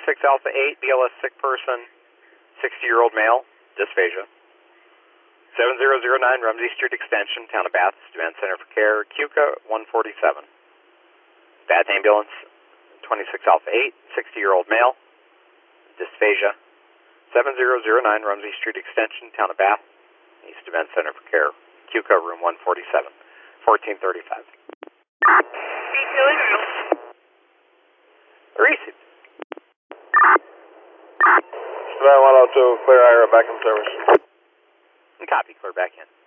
Alpha 8, BLS sick person, 60-year-old male, dysphagia. 7009 Rumsey Street Extension, Town of Bath, Demand Center for Care, QCA 147. Bath Ambulance, 26 Alpha 8, 60-year-old male, dysphagia. 7009 Rumsey Street Extension, Town of Bath, East Demand Center for Care, QCA room 147, 1435. Received. 9102, clear IRA back in service. Copy, clear back in.